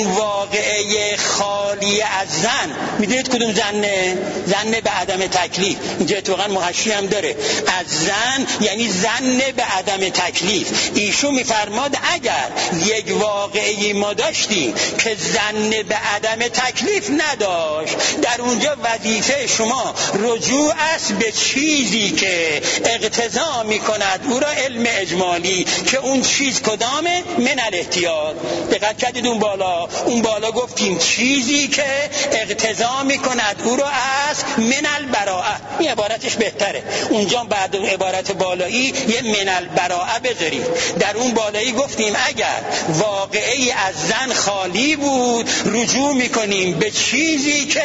واقعه خالی از ظن، میدونید کدوم ظنه؟ ظن به عدم تکلیف. اینجا اتفاقا محشی هم داره از ظن، یعنی ظن به عدم تکلیف. ایشون میفرماد اگر یک واقعی ما داشتیم که ظن به عدم تکلیف نداشت، در اونجا وظیفه شما رجوع است به چیزی که اقتضا میکند او را علم اجمالی، که اون چیز کدامه؟ من الاحتیاط. دقت کردید اون بالا، اون بالا گفتیم چیزی که اقتضا میکند او را از من البراءه، این عبارتش بهتره. اونجا بعد اون عبارت بالایی یه من البراءه بذارید. در اون بالایی گفتیم اگر واقعی از ظن خالی بود رجوع میکنیم به چیزی که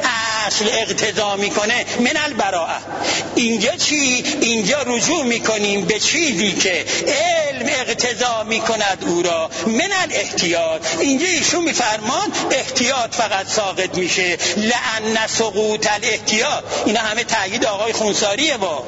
اصل اقتضا میکنه من البراءه. اینجا چی؟ اینجا رجوع میکنیم به چیزی که علم اقتضا میکند او را من الاحتیاط. اینجا ایشون میفرمان احتیاط فقط ساقط میشه، لأن سقوط الاحتیاط، اینا همه تأیید آقای خونساریه. با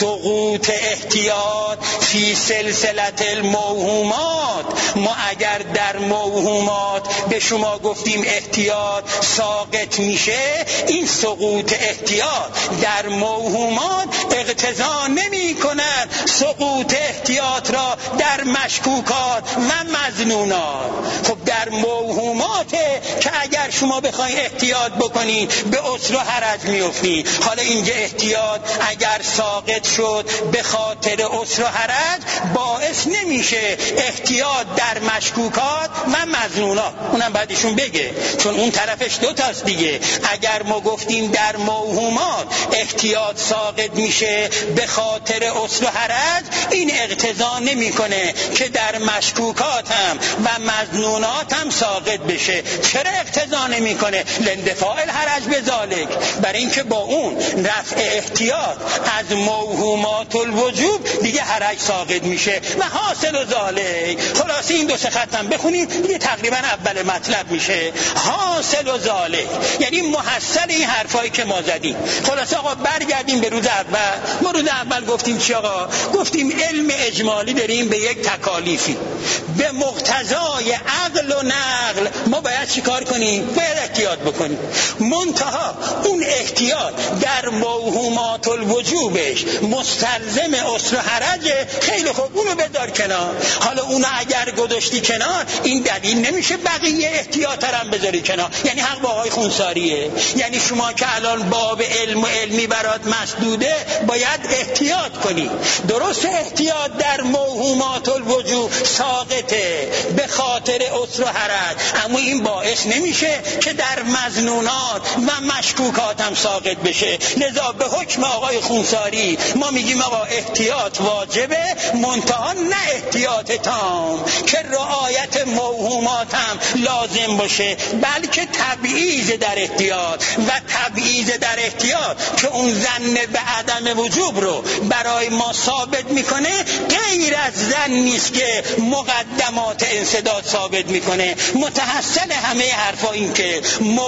سقوط احتیاط فی سلسله الموهومات، ما اگر در موهومات به شما گفتیم احتیاط ساقط میشه، این سقوط احتیاط در موهومات اقتضا نمی کند سقوط احتیاط را در مشکوکات و مظنونات. خب در موهومات که اگر شما بخواید احتیاط بکنید به عسر و حرج میافتید. حالا اینجا احتیاط اگر ساقط شد به خاطر عسر و حرج باعث نمیشه احتیاط احتیاط در مشکوکات و مظنونات. اونم بعدشون بگه، چون اون طرفش دو تاست دیگه. اگر ما گفتیم در موهومات احتیاط ساقط میشه به خاطر اصل و حرج، این اقتضا نمیکنه که در مشکوکات هم و مظنونات هم ساقط بشه. چرا اقتضا نمیکنه؟ لندفاع الحرج بذالک، برای اینکه با اون رفع احتیاط از موهومات الوجوب دیگه حرج ساقط میشه. و حاصل و ذالک، خلاصه این دو سه خط هم بخونیم دیگه تقریبا اول مطلب میشه. حاصل و ذالک یعنی محصل این حرفایی که ما زدیم. خلاصه آقا برگردیم به روز اول. ما روز اول گفتیم چی آقا؟ گفتیم علم اجمالی داریم به یک تکالیفی، به مقتضای عقل و نقل ما باید چی کار کنیم؟ باید احتیاط بکنیم. منتها اون احتیاط در موهومات الوجوبش مستلزم اصل و حرج. خیلی خوب، اونو بذار کنار. حالا اونو اگر گذاشتی کنار، این دلیل نمیشه بقیه احتیاط هم بذاری کنار. یعنی حق با آقای خونساریه. یعنی شما که الان باب علم و علمی برات مسدوده باید احتیاط کنی. درست احتیاط در موهومات الوجوب ساقطه به خاطر اصل و حرج، اما این باعث نمیشه که در مظنونات و مشکوکات هم ساقط بشه. لذا به حکم آقای خونساری ما میگیم آقا احتیاط واجبه، منتها نه احتیاط تام که رعایت موهومات هم لازم باشه، بلکه تبعیض در احتیاط. و تبعیض در احتیاط که اون ظن به عدم وجوب رو برای ما ثابت میکنه، غیر از ظن نیست که مقدمات انسداد ثابت میکنه. متحصل همه حرفا این که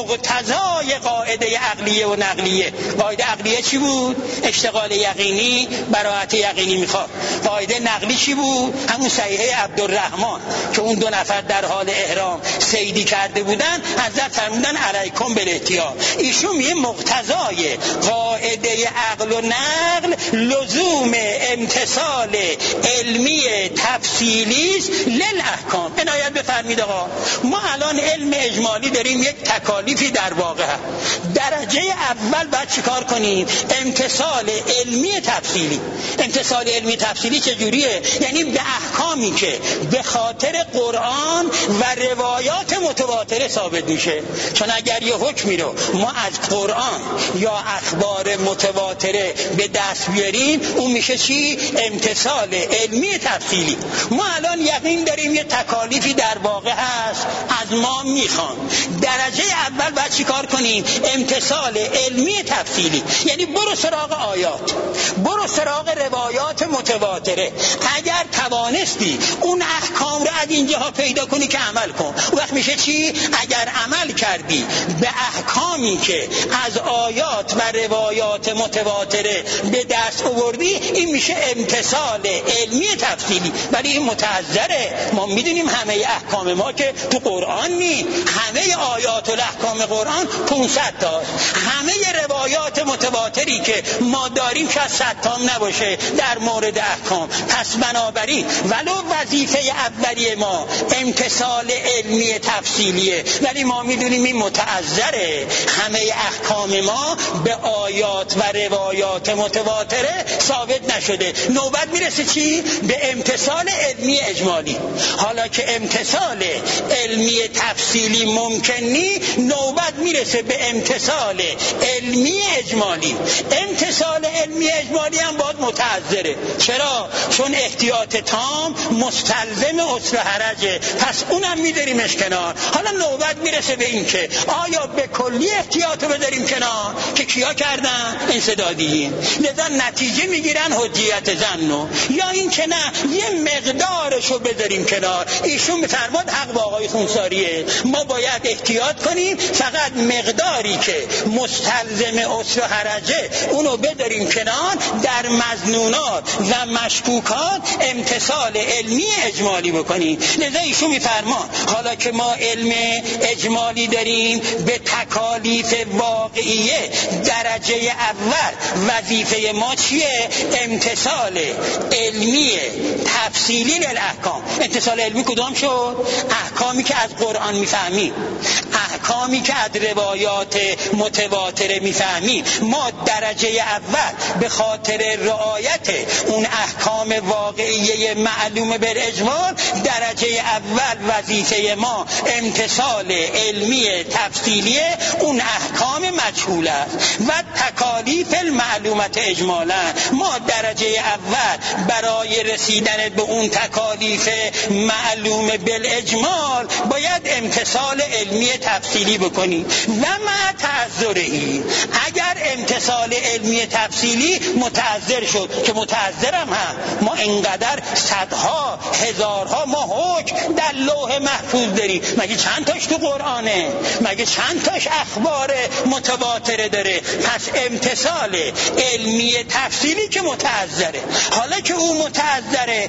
مقتضای قاعده عقلیه و نقلیه. قاعده عقلیه چی بود؟ اشتغال یقینی، براءت یقینی میخواد. قاعده نقلی چی بود؟ همون صحیحه عبدالرحمن که اون دو نفر در حال احرام صیدی کرده بودن، حضرت فرمودن علیکم بالاحتیاط. ایشون میگه مقتضای قاعده عقل و نقل لزوم امتثال علمی تفصیلی است للاحکام. عنایت بفرمایید آقا، ما الان علم اجمالی داریم یک تکالیفی در واقع. درجه اول باید چیکار کنیم؟ امتثال علمی تفصیلی. امتثال علمی تفصیلی چجوریه؟ یعنی به احکامی که به خاطر قرآن و روایات متواتره ثابت میشه. چون اگر یه حکمی رو ما از قرآن یا اخبار متواتره به دست بیاریم، اون میشه چی؟ امتثال علمی تفصیلی. ما الان یقین داریم یه تکالیفی در واقع هست، از ما میخوان. درجه اول باید چی کار کنیم؟ امتثال علمی تفصیلی. یعنی برو سراغ آیات، برو سراغ روایات متواتره. اگر توانستی اون احکام رو از اینجاها پیدا کنی که عمل کن. وقت میشه چی؟ اگر عمل کردی به احکامی که از آیات و روایات متواتره به دست آوردی، این میشه امتثال علمی تفصیلی. ولی این متعذره. ما میدونیم همه احکام ما که تو قرآن نی، همه آیات و احکام قرآن پانصد تا، همه روایات متواتری که ما داریم که صد تا نباشه در مورد احکام. پس بنابراین ولو وظیفه اولیه ما امتثال علمی تفصیلیه، ولی ما میدونیم این متعذره. همه احکام ما به آیات و روایات متواتره ثابت نشده. نوبت میرسه چی؟ به امتثال علمی اجمالی. حالا که امتثال علمی تفصیلی ممکن نی، نوبت میرسه به امتثال علمی اجمالی. امتثال علمی اجمالی هم باید متعذره. چرا؟ چون احتیاط تام مستلزم اصل حرجه، پس اونم میداریمش کنار. حالا نوبت میرسه به این که آیا به کلی احتیاط رو بذاریم کنار که کیا کردن؟ انسدادیین. لذا نتیجه میگیرن حجیت ظنو، یا این که نه یه مقدارش رو بذاریم کنار. ایشون میفرماد حق با آقای خونساریه، ما باید احتیاط کنیم، فقط مقداری که مستلزم اصل و حرجه اونو بذاریم کنار. در مظنونات و مشکوکات امتثال علمی اجمالی بکنیم. لذا ایشون میفرما حالا که ما علم اجمالی داریم به تکالیف واقعیه، درجه اول وظیفه ما چیه؟ امتثال علمی تفصیلی للاحکام. امتثال علمی کدام شد؟ احکامی که از قرآن میفهمیم، احکامی که از روایات متواتره میفهمیم، ما درجه اول به خاطر رعایت اون احکام واقعیه معلوم بالاجمال، درجه اول وظیفه ما امتثال علمی تفصیلی اون احکام مجهول است و تکالیف المعلومت اجمالا. ما درجه اول برای رسیدن به اون تکالیف معلوم بالاجمال باید امتثال علمی تفصیلی بکنیم و مع تعذرهی. اگر امتثال علمی تفصیلی متعذر شد، که متعذرم هم، ما اینقدر صدها هزارها ما حکم در لوح محفوظ داریم، مگه چند تاش تو قرآنه؟ مگه چند تاش اخبار متواتره داره؟ پس امتثال علمی تفصیلی که متعذره. حالا که او متعذره،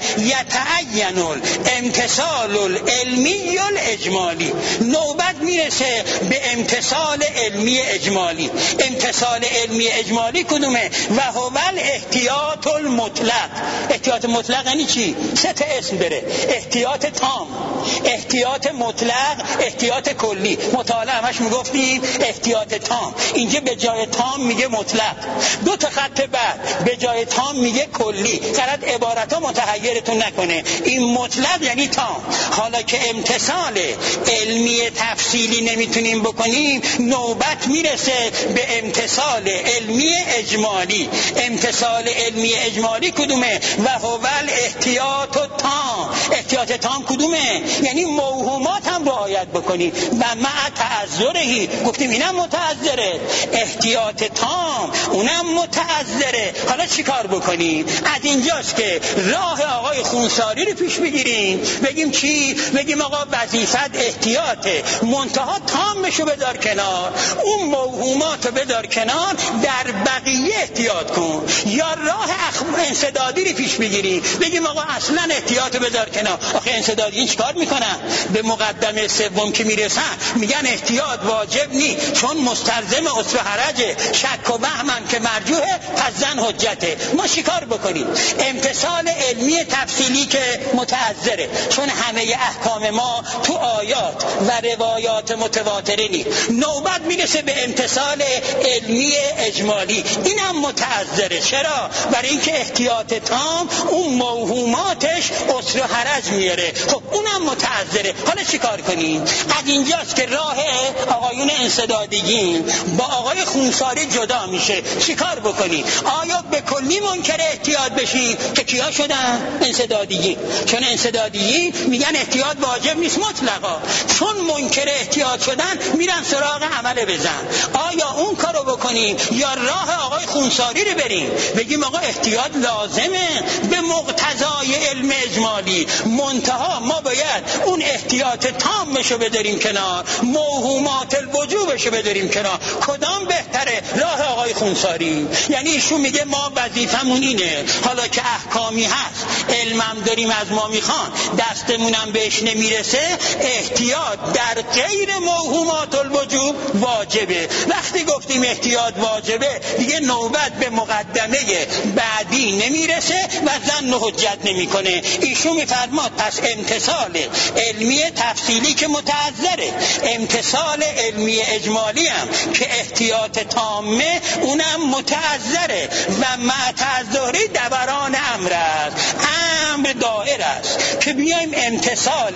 یتعین الامتثال العلمی الاجمالی، نوبت میرسه به امتثال علمی اجمالی. امتثال علمی اجمالی کدومه؟ و هو الاحتیاط المطلق. احتیاط مطلق یعنی چی؟ سه تا اسم داره: احتیاط تام، احتیاط مطلق، احتیاط کلی. مطالعه همش میگفتیم احتیاط تام، اینجا به جای تام میگه مطلق، دو تا خط بعد به جای تام میگه کلی. قرار عبارت ها متحیرتون نکنه، این مطلق یعنی تام. حالا که امتثال علمی تفصیلی نمیتونیم بکنیم، نوبت میرسه به امتثال علمی اجمالی. امتثال علمی اجمالی کدومه؟ و هو الاحتیاط تام. احتیاط تام کدومه؟ یعنی موهومات هم رعایت بکنی و مع تعذرهی. گفتیم اینم متعذره، احتیاط تام اونم متعذره. حالا چی کار بکنیم؟ از اینجاست که راه آقای خونساری رو پیش بگیریم، بگیم چی؟ بگیم آقا وظیفت احتیاطه، منتها تامشو بذار کنار، اون موهوماتو بذار کنار، در بقیه احتیاط کن. یا راه انسدادی رو پیش بگیریم، بگیم آقا اصلا احتیاطو بذار کنار. آخه انسدادیین چیکار میکنن؟ به مقدمه سوم که میرسن میگن احتیاط واجب نی، چون مستلزم عسر و حرجه، شک و وهمن که مرجوحه، پس زن حجته. ما چیکار بکنیم؟ امتثال علمی تفصیلی که متعذره، چون همه احکام ما تو آیات و روایات متواتره نی. نوبت میرسه به امتثال علمی اجمالی، اینم متعذره. چرا؟ برای اینکه احتیاط تام اون موهوماتش عسر و حرج میاره، خب اونم متعذره. حالا چی کار کنیم؟ از اینجاست که راه آقایون انسدادیین با آقای خونساری جدا میشه. چی کار بکنیم؟ آیا به کلی منکر احتیاط بشیم که کیا شدن؟ انسدادیین. چون انسدادیین میگن احتیاط واجب نیست مطلقا، چون منکر احتیاط شدن میرن سراغ عمل بزن. آیا اون کارو بکنیم یا راه آقای خونساری رو بریم بگیم آقا احتیاط لازمه به مقتضای علم اجمالی، منتها ما باید اون احتیاط تامشو بداریم کنار، موهومات الوجوبشو بداریم کنار؟ کدام بهتره؟ راه آقای خونساری. یعنی ایشون میگه ما وظیفمون اینه، حالا که احکامی هست، علمم داریم از ما میخوان، دستمونم بهش نمیرسه، احتیاط در غیر موهومات الوجوب واجبه. وقتی گفتیم احتیاط واجبه، دیگه نوبت به مقدمه بعدی نمیرسه و ظن حجت نمیکنه. ایشون میفرماد پس امتثال علمی تفصیلی که متعذره، امتثال علمی اجمالی هم که احتیاط تامه اونم متعذره و مع تعذری دوران امر است. امر دائر است که بیایم امتثال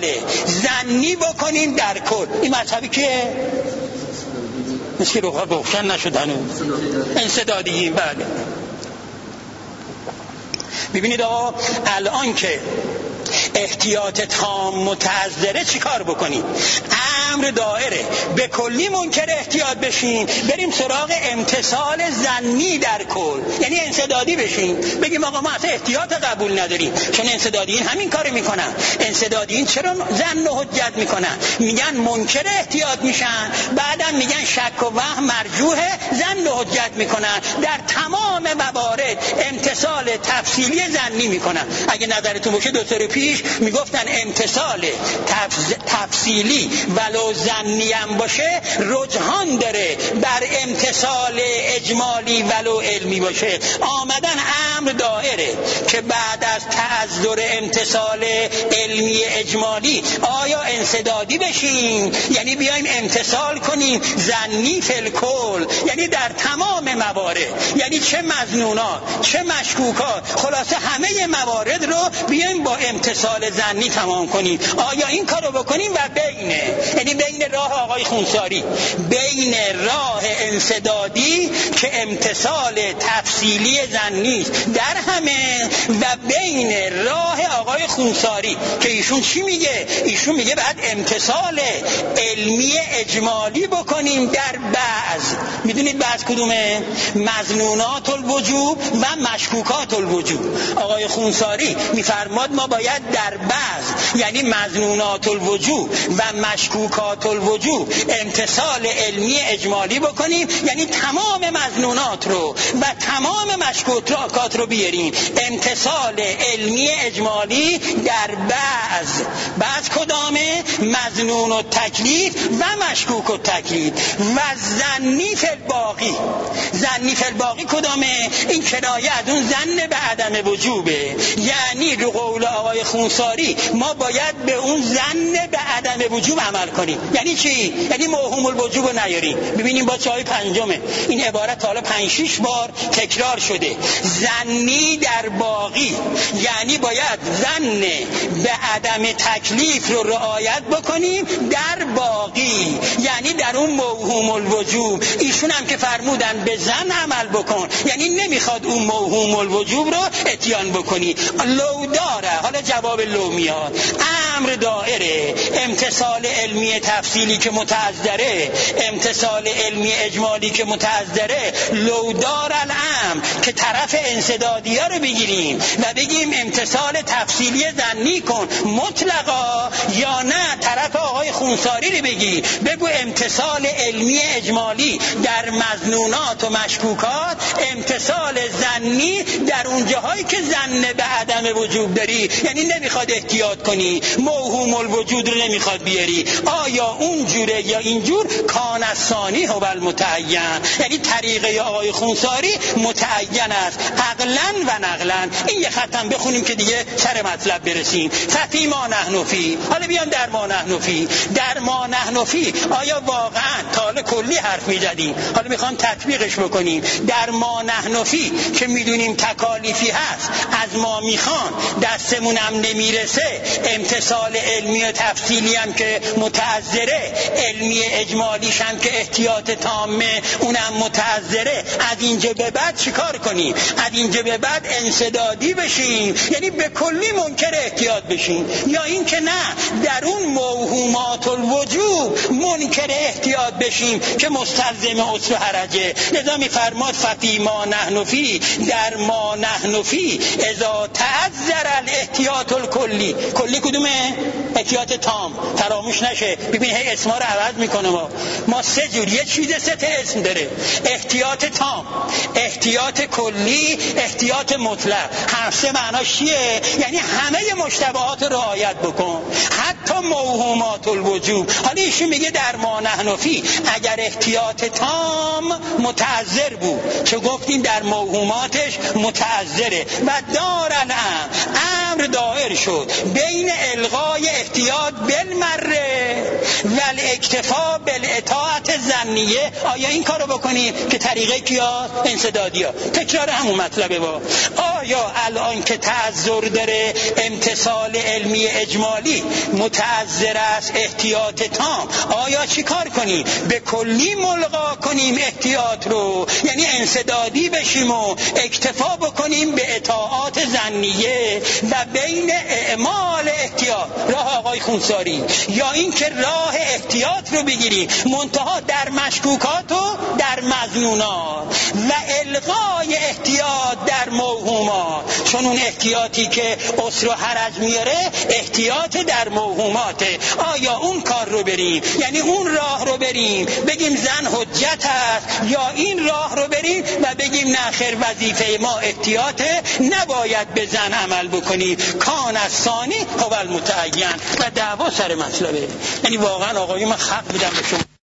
ظنی بکنیم در کل. این مذهبی که مثل روحا روشن نشدن انسدادیین. بله ببینید آقا، الان که احتیاط تام متعذره چی کار بکنیم؟ امر دائره، به کلی منکر احتیاط بشیم، بریم سراغ امتثال ظنی در کل، یعنی انسدادی بشیم، بگیم آقا ما اصلا احتیاط قبول نداریم. چون انسدادیین همین کارو میکنن. انسدادیین چرا ظن و حجت میکنن؟ میگن منکر احتیاط میشن، بعدم میگن شک و وهم مرجوحه، ظن و حجت میکنن. در تمام موارد امتثال تفصیلی ظنی میکنن. اگه نظرتون باشه دو سال پیش میگفتن امتثال تفز... تفصیلی ولو ظنی هم باشه رجحان داره بر امتثال اجمالی ولو علمی باشه. آمدن امر دائره که بعد از تعذر امتثال علمی اجمالی آیا انسدادی بشیم، یعنی بیایم امتثال کنیم ظنی فی الکل، یعنی در تمام موارد، یعنی چه مظنونات چه مشکوکات، خلاصه همه موارد رو بیایم با امتثال ظنی تمام کنیم. آیا این کارو بکنیم؟ و بینه، یعنی بین راه آقای خونساری، بین راه انسدادی که امتثال تفصیلی ظنی در همه و بین راه آقای خونساری که ایشون چی میگه؟ ایشون میگه بعد امتثال علمی اجمالی بکنیم در بعض. میدونید بعض کدومه؟ مظنونات الوجوب و مشکوکات الوجوب. آقای خونساری میفرماد ما باید در بعض، یعنی مظنونات الوجوب و مشکوکات الوجوب، امتثال علمی اجمالی بکنیم، یعنی تمام مظنونات رو و تمام مشکوکات رو بیاریم. امتثال علمی اجمالی در بعض. بعض کدامه؟ مظنون و تکلیف و مشکوک و تکلیف. و ظنی فی الباقی. ظنی فی الباقی کدامه؟ این کنایه از اون ظن به عدم وجوبه، یعنی رو قول آقای خونساری ما باید به اون ظن به عدم وجوب عمل کنیم. یعنی چی؟ یعنی موهوم الوجوب رو نیاریم. ببینیم با چای پنجمه این عبارت حالا پنج شش بار تکرار شده. ظنی در باقی، یعنی باید ظن به عدم تکلیف رو رعایت بکنیم در باقی، یعنی در اون موهوم الوجوب. ایشون هم که فرمودن به ظن عمل بکن، یعنی نمیخواد اون موهوم الوجوب رو اتیان بکنی. لو داره، حالا جواب لو میاد، امر دائره، امتثال علمی تفصیلی که متعذره، امتثال علمی اجمالی که متعذره، لو دار الامر که طرف انسدادی ها رو بگیریم و بگیم امتثال تفصیلی ظنی کن مطلقا، یا نه طرف آقای خونساری رو بگی بگو امتثال علمی اجمالی در مظنونات و مشکوکات، امتثال ظنی در اون جاهایی که ظن به عدم وجوب داری، یعنی نمیخواد احتیاط کنی، موهوم الوجود رو نمیخواد بیاری. آیا اون جوره یا اینجور؟ کان الثانی هو المتعین، یعنی طریقه آقای خونساری متعین است عقلا و نقلا. این یه خطم بخونیم که دیگه سر مطلب برسیم. ففی ما نحن فی. حالا بیان در ما نحن فی. در ما نحن فی آیا واقعا تا کلی حرف میزدیم، حالا میخوام تطبیقش بکنیم. در ما نحن فی که میدونیم تکالیفی هست، از ما میخوان، دستمونم نمیرسه، امتثال علمی و تفصیلی هم که متعذره، علمی اجمالیش هم که احتیاط تامه اونم متعذره، از اینجا به بعد چیکار کنیم؟ از اینجا به بعد انسدادی بشیم، یعنی به کلی منکر احتیاط بشیم، یا این که نه در اون موهومات الوجوب منکر احتیاط بشیم که مستلزم اصل حرجه. لذا میفرماد ففی ما نحن فی، در ما نحن فی اذا تعذر الاحتیاط الکلی. کلی کدومه؟ احتیاط تام. فراموش نشه، ببین هی اسما رو عوض میکنه. ما ما سه جور، یه چیز سه تا اسم داره: احتیاط تام، احتیاط کلی، احتیاط مطلق. هر سه معناش چیه؟ یعنی همه مشتبهات رو رعایت بکن، حتی موهومات الوجوب. حالا ایشون میگه در ما نحن فی اگر احتیاط تام متعذر بود، چه گفتیم در موهوماتش متعذره، و دار الامر، امر دائر شد بین الغای احتیاط بالمره و الاکتفا بالاطاعت ظنیه. آیا این کارو بکنیم که طریقه کیا؟ انسدادی ها. تکرار همون مطلبه. با آیا الان که تعذر داره امتثال علمی اجمالی متعذر است احتیاط تام، آیا چی کار کنیم؟ به کلی ملغا کنیم احتیاط رو، یعنی انسدادی بشیم و اکتفا بکنیم به اطاعات ظنیه و بین اعمال احتیاط راه آقای خونساری، یا این که راه احتیاط رو بگیریم منتها در مشکوکات و در مظنونات و الغای احتیاط در موهومات. چون اون احتیاطی که اسر و حرج میاره احتیاط در موهوماته. آیا اون کار رو بریم، یعنی اون راه رو بریم بگیم زن حجت است، یا این راه رو بریم و بگیم نه خیر وظیفه ما احتیاطه، نباید به زن عمل بکنیم، کان از ثانی هو المتعین و دعوا سر مطلبه. یعنی واقعا آقای من حق میدم به شما.